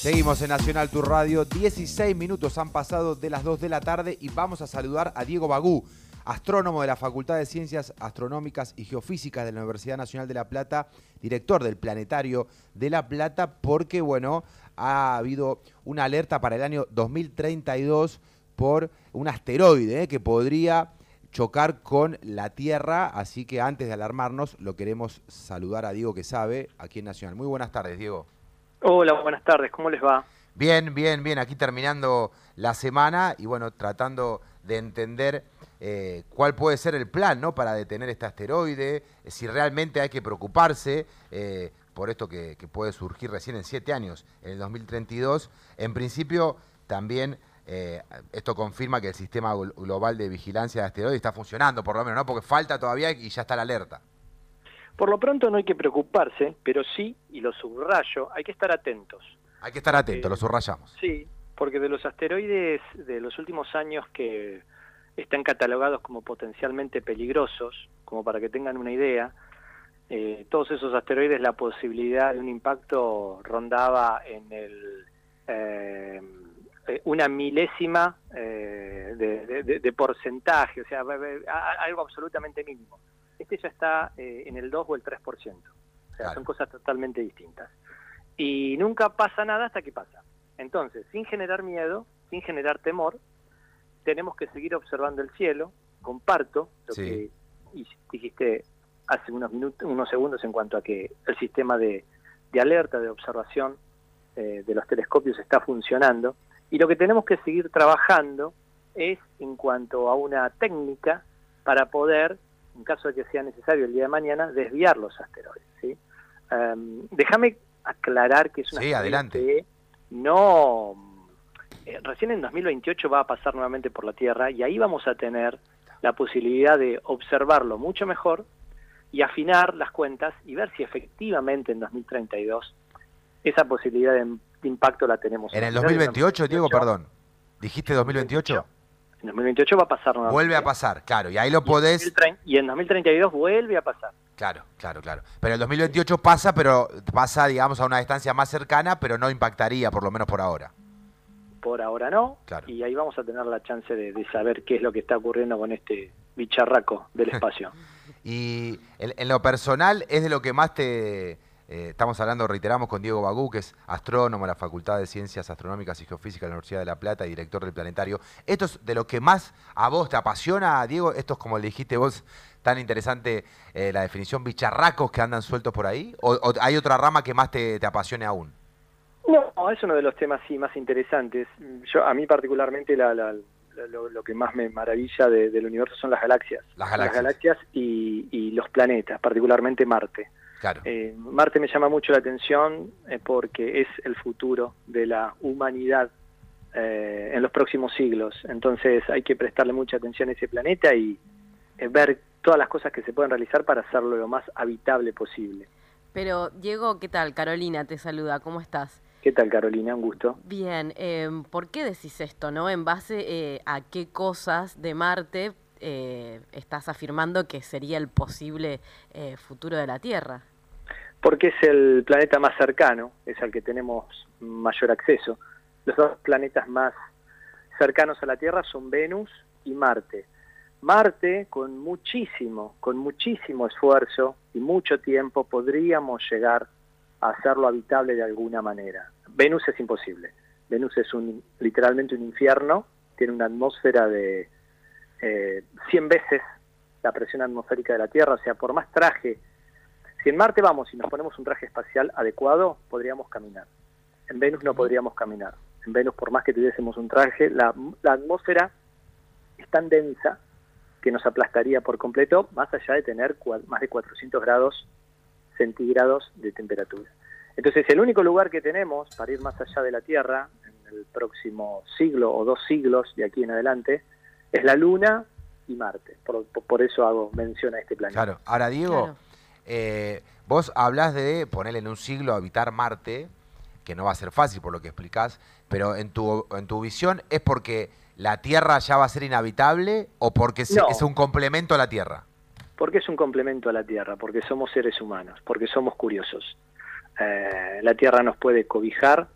Seguimos en Nacional Tu Radio, 16 minutos han pasado de las 2 de la tarde y vamos a saludar a Diego Bagú, astrónomo de la Facultad de Ciencias Astronómicas y Geofísicas de la Universidad Nacional de La Plata, director del Planetario de La Plata, porque, bueno, ha habido una alerta para el año 2032 por un asteroide que podría chocar con la Tierra, así que antes de alarmarnos, lo queremos saludar a Diego que sabe, aquí en Nacional. Muy buenas tardes, Diego. Hola, buenas tardes, ¿cómo les va? Bien, bien, bien, aquí terminando la semana y bueno, tratando de entender cuál puede ser el plan, ¿no?, para detener este asteroide, si realmente hay que preocuparse por esto que puede surgir recién en 7 años, en el 2032. En principio, también esto confirma que el sistema global de vigilancia de asteroides está funcionando, por lo menos, ¿no?, porque falta todavía y ya está la alerta. Por lo pronto no hay que preocuparse, pero sí, y lo subrayo, hay que estar atentos. Hay que estar atentos, lo subrayamos. Sí, porque de los asteroides de los últimos años que están catalogados como potencialmente peligrosos, como para que tengan una idea, todos esos asteroides, la posibilidad de un impacto rondaba en una milésima de porcentaje, o sea, algo absolutamente mínimo. Este ya está en el 2 o el 3%. O sea, claro, son cosas totalmente distintas. Y nunca pasa nada hasta que pasa. Entonces, sin generar miedo, sin generar temor, tenemos que seguir observando el cielo. Comparto lo que dijiste hace unos segundos en cuanto a que el sistema de alerta, de observación de los telescopios está funcionando. Y lo que tenemos que seguir trabajando es en cuanto a una técnica para poder, en caso de que sea necesario el día de mañana, desviar los asteroides, ¿sí? Déjame aclarar que es una adelante. Que no... recién en 2028 va a pasar nuevamente por la Tierra y ahí vamos a tener la posibilidad de observarlo mucho mejor y afinar las cuentas y ver si efectivamente en 2032 esa posibilidad de impacto la tenemos. ¿En el 2028, Diego, perdón? ¿Dijiste 2028? En 2028 va a pasar nuevamente. Vuelve a pasar, claro, y ahí lo podés... Y en 2032 vuelve a pasar. Claro, claro, claro. Pero el 2028 pasa, digamos, a una distancia más cercana, pero no impactaría, por lo menos por ahora. Por ahora no, claro. Y ahí vamos a tener la chance de saber qué es lo que está ocurriendo con este bicharraco del espacio. Y en lo personal, ¿es de lo que más te... estamos hablando, reiteramos, con Diego Bagú, que es astrónomo de la Facultad de Ciencias Astronómicas y Geofísicas de la Universidad de La Plata y director del Planetario. ¿Esto es de lo que más a vos te apasiona, Diego? ¿Esto es, como le dijiste vos, tan interesante, la definición bicharracos que andan sueltos por ahí? ¿O hay otra rama que más te apasione aún? No, es uno de los temas sí más interesantes. A mí particularmente lo que más me maravilla del universo son las galaxias. Las galaxias y los planetas, particularmente Marte. Claro. Marte me llama mucho la atención porque es el futuro de la humanidad en los próximos siglos. Entonces hay que prestarle mucha atención a ese planeta y ver todas las cosas que se pueden realizar para hacerlo lo más habitable posible. Pero, Diego, ¿qué tal? Carolina te saluda, ¿cómo estás? ¿Qué tal, Carolina? Un gusto. Bien, ¿por qué decís esto, no? ¿En base a qué cosas de Marte estás afirmando que sería el posible futuro de la Tierra? Porque es el planeta más cercano, es al que tenemos mayor acceso. Los dos planetas más cercanos a la Tierra son Venus y Marte. Marte, con muchísimo esfuerzo y mucho tiempo, podríamos llegar a hacerlo habitable de alguna manera. Venus es imposible. Venus es literalmente un infierno, tiene una atmósfera de 100 veces la presión atmosférica de la Tierra, o sea, por más traje. Si en Marte vamos y nos ponemos un traje espacial adecuado, podríamos caminar. En Venus no podríamos caminar. En Venus, por más que tuviésemos un traje, la atmósfera es tan densa que nos aplastaría por completo, más allá de tener más de 400 grados centígrados de temperatura. Entonces, el único lugar que tenemos para ir más allá de la Tierra, en el próximo siglo o 2 siglos de aquí en adelante, es la Luna y Marte. Por eso hago mención a este planeta. Claro. Ahora, Diego, vos hablás de ponerle en un siglo a habitar Marte, que no va a ser fácil por lo que explicás, pero en tu visión, ¿es porque la Tierra ya va a ser inhabitable o porque es un complemento a la Tierra? Porque es un complemento a la Tierra, porque somos seres humanos, porque somos curiosos. La Tierra nos puede cobijar,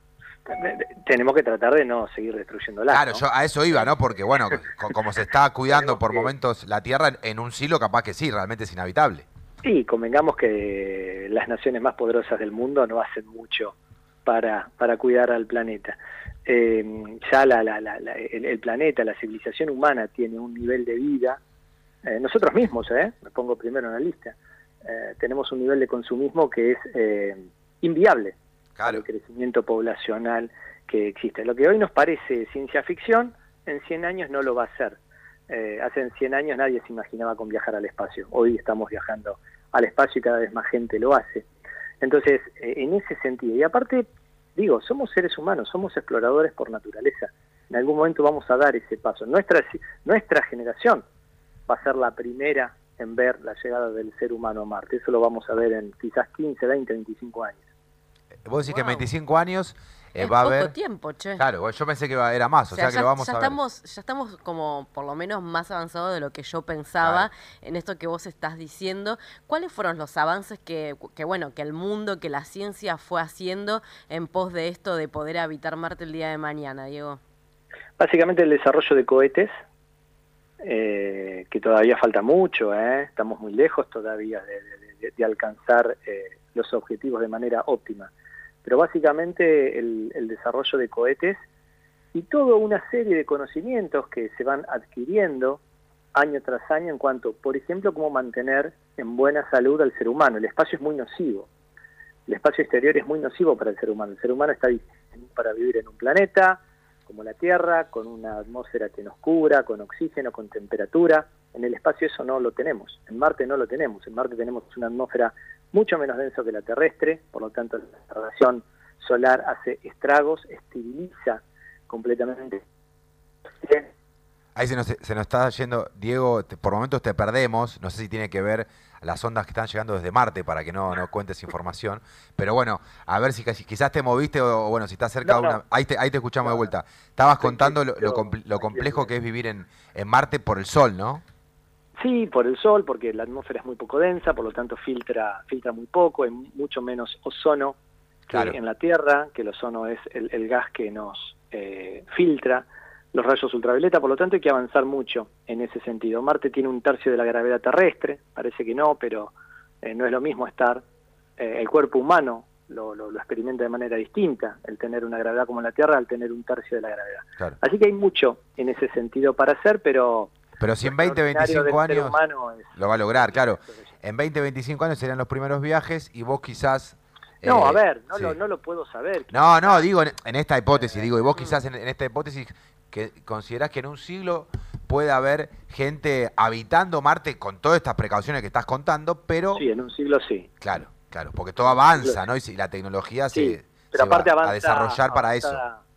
tenemos que tratar de no seguir destruyéndola. Claro, ¿no? yo a eso iba, ¿no? Porque, bueno, como se está cuidando por momentos la Tierra, en un siglo capaz que sí, realmente es inhabitable. Sí, convengamos que las naciones más poderosas del mundo no hacen mucho para cuidar al planeta. Ya el planeta, la civilización humana tiene un nivel de vida, nosotros mismos, me pongo primero en la lista, tenemos un nivel de consumismo que es inviable para el crecimiento poblacional que existe. Lo que hoy nos parece ciencia ficción, en 100 años no lo va a ser. Hace 100 años nadie se imaginaba con viajar al espacio. Hoy estamos viajando al espacio y cada vez más gente lo hace. Entonces, en ese sentido, y aparte, digo, somos seres humanos, somos exploradores por naturaleza. En algún momento vamos a dar ese paso. Nuestra generación va a ser la primera en ver la llegada del ser humano a Marte. Eso lo vamos a ver en quizás 15, 20, 25 años. Vos decís que en 25 años es va a poco haber... tiempo, che. Claro, yo pensé que era más, o sea que ya, lo vamos a ver. Ya estamos como por lo menos más avanzados de lo que yo pensaba en esto que vos estás diciendo. ¿Cuáles fueron los avances que el mundo, que la ciencia fue haciendo en pos de esto de poder habitar Marte el día de mañana, Diego? Básicamente el desarrollo de cohetes, que todavía falta mucho, estamos muy lejos todavía de alcanzar los objetivos de manera óptima. Pero básicamente el desarrollo de cohetes y toda una serie de conocimientos que se van adquiriendo año tras año en cuanto, por ejemplo, cómo mantener en buena salud al ser humano. El espacio es muy nocivo. El espacio exterior es muy nocivo para el ser humano. El ser humano está diseñado para vivir en un planeta como la Tierra, con una atmósfera que nos cubra, con oxígeno, con temperatura. En el espacio eso no lo tenemos. En Marte no lo tenemos. En Marte tenemos una atmósfera mucho menos denso que la terrestre, por lo tanto la radiación solar hace estragos, esteriliza completamente. Ahí se nos está yendo, Diego, por momentos te perdemos, no sé si tiene que ver las ondas que están llegando desde Marte para que no cuentes información, pero bueno, a ver si quizás te moviste o bueno, si estás cerca de una... Ahí te escuchamos de vuelta. Estabas contando lo complejo que es vivir en Marte por el Sol, ¿no? Sí, por el Sol, porque la atmósfera es muy poco densa, por lo tanto filtra muy poco, hay mucho menos ozono que en la Tierra, que el ozono es el gas que nos filtra los rayos ultravioleta, por lo tanto hay que avanzar mucho en ese sentido. Marte tiene 1/3 de la gravedad terrestre, parece que no, pero no es lo mismo estar, el cuerpo humano lo experimenta de manera distinta, el tener una gravedad como la Tierra al tener 1/3 de la gravedad. Claro. Así que hay mucho en ese sentido para hacer, pero si en 20, 25 años lo va a lograr, claro. En 20, 25 años serían los primeros viajes y vos quizás... No, a ver, no lo puedo saber. No, digo en esta hipótesis, y vos quizás en esta hipótesis que considerás que en un siglo puede haber gente habitando Marte con todas estas precauciones que estás contando, pero... Sí, en un siglo sí. Claro, porque todo avanza, ¿no? Y la tecnología se va a desarrollar para eso.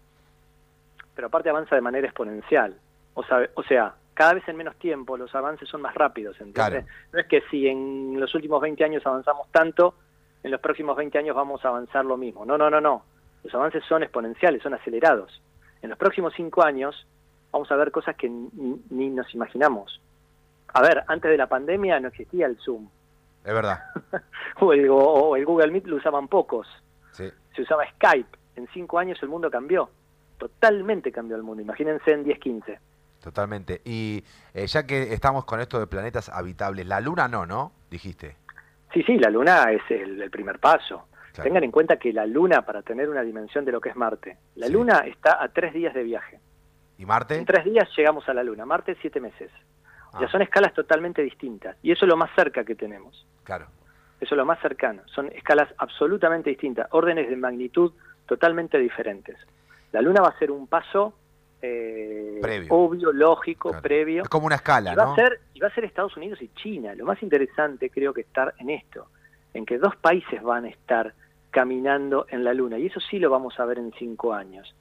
Pero aparte avanza de manera exponencial. O sea, cada vez en menos tiempo los avances son más rápidos, ¿entiendes? Claro. No es que si en los últimos 20 años avanzamos tanto, en los próximos 20 años vamos a avanzar lo mismo. No. Los avances son exponenciales, son acelerados. En los próximos 5 años vamos a ver cosas que ni nos imaginamos. A ver, antes de la pandemia no existía el Zoom. Es verdad. o el Google Meet lo usaban pocos. Sí. Se usaba Skype. En 5 años el mundo cambió. Totalmente cambió el mundo. Imagínense en 10, 15. Totalmente. Y ya que estamos con esto de planetas habitables, la Luna no, dijiste. Sí, la Luna es el primer paso. Claro. Tengan en cuenta que la Luna, para tener una dimensión de lo que es Marte, la Luna está a 3 días de viaje. ¿Y Marte? En 3 días llegamos a la Luna. Marte 7 meses. O sea, son escalas totalmente distintas. Y eso es lo más cerca que tenemos. Claro. Eso es lo más cercano. Son escalas absolutamente distintas, órdenes de magnitud totalmente diferentes. La Luna va a ser un paso previo. Obvio, lógico, claro. Previo. Es como una escala, ¿no? Y va a ser Estados Unidos y China. Lo más interesante creo que estar en esto, en que 2 países van a estar caminando en la Luna. Y eso sí lo vamos a ver en 5 años.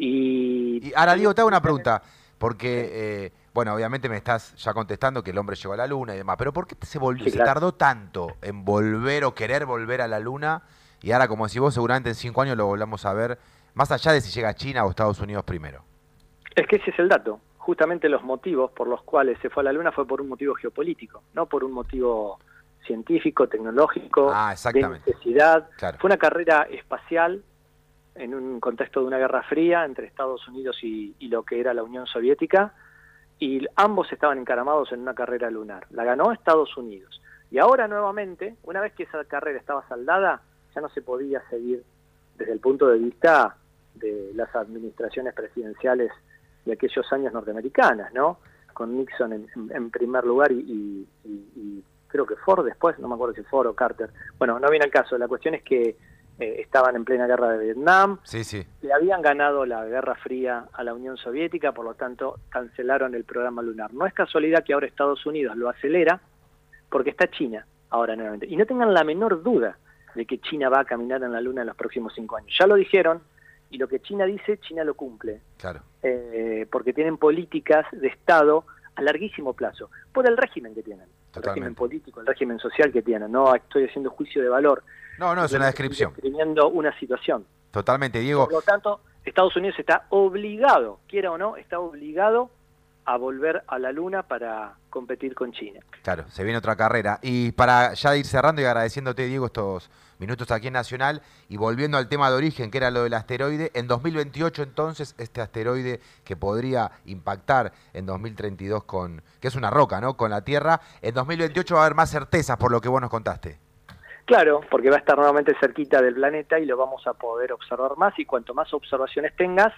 Y ahora, Diego, te hago una pregunta, porque, bueno, obviamente me estás ya contestando que el hombre llegó a la Luna y demás, pero ¿por qué se tardó tanto en volver o querer volver a la Luna? Y ahora, como decís vos, seguramente en 5 años lo volvamos a ver, más allá de si llega a China o Estados Unidos primero. Es que ese es el dato. Justamente los motivos por los cuales se fue a la Luna fue por un motivo geopolítico, no por un motivo científico, tecnológico, de necesidad. Claro. Fue una carrera espacial en un contexto de una guerra fría entre Estados Unidos y lo que era la Unión Soviética, y ambos estaban encaramados en una carrera lunar. La ganó Estados Unidos. Y ahora nuevamente, una vez que esa carrera estaba saldada, ya no se podía seguir desde el punto de vista de las administraciones presidenciales de aquellos años norteamericanas, ¿no? Con Nixon en primer lugar y creo que Ford después, no me acuerdo si Ford o Carter. Bueno, no viene al caso. La cuestión es que estaban en plena guerra de Vietnam, le habían ganado la Guerra Fría a la Unión Soviética, por lo tanto cancelaron el programa lunar. No es casualidad que ahora Estados Unidos lo acelera, porque está China ahora nuevamente. Y no tengan la menor duda de que China va a caminar en la Luna en los próximos 5 años. Ya lo dijeron, y lo que China dice, China lo cumple. Claro. Porque tienen políticas de Estado a larguísimo plazo, por el régimen que tienen. Totalmente. El régimen político, el régimen social que tienen. No estoy haciendo juicio de valor. No, es una descripción. Estoy describiendo una situación. Totalmente, Diego. Por lo tanto, Estados Unidos está obligado, quiera o no, está obligado a volver a la Luna para competir con China. Claro, se viene otra carrera. Y para ya ir cerrando y agradeciéndote, Diego, estos minutos aquí en Nacional, y volviendo al tema de origen, que era lo del asteroide, en 2028 entonces, este asteroide que podría impactar en 2032 que es una roca, ¿no?, con la Tierra, en 2028 va a haber más certezas por lo que vos nos contaste. Claro, porque va a estar nuevamente cerquita del planeta y lo vamos a poder observar más, y cuanto más observaciones tengas,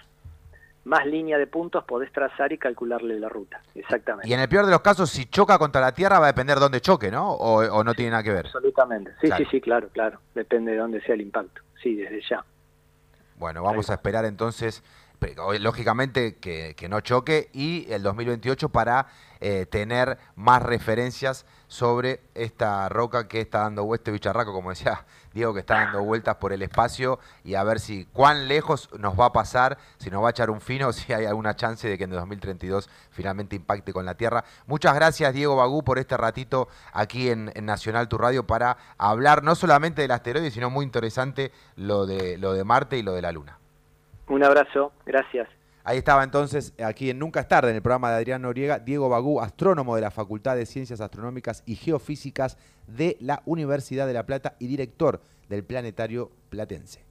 más línea de puntos podés trazar y calcularle la ruta. Exactamente. Y en el peor de los casos, si choca contra la Tierra, va a depender dónde choque, ¿no? O no tiene nada que ver. Absolutamente. Sí, claro. sí, claro. Depende de dónde sea el impacto. Sí, desde ya. Bueno, vamos a esperar entonces, lógicamente, que no choque, y el 2028 para tener más referencias sobre esta roca que está dando vueltas, este bicharraco, como decía Diego, que está dando vueltas por el espacio, y a ver si cuán lejos nos va a pasar, si nos va a echar un fino, o si hay alguna chance de que en 2032 finalmente impacte con la Tierra. Muchas gracias, Diego Bagú, por este ratito aquí en Nacional Tu Radio para hablar no solamente del asteroide, sino muy interesante lo de Marte y lo de la Luna. Un abrazo, gracias. Ahí estaba entonces, aquí en Nunca es Tarde, en el programa de Adrián Noriega, Diego Bagú, astrónomo de la Facultad de Ciencias Astronómicas y Geofísicas de la Universidad de La Plata y director del Planetario Platense.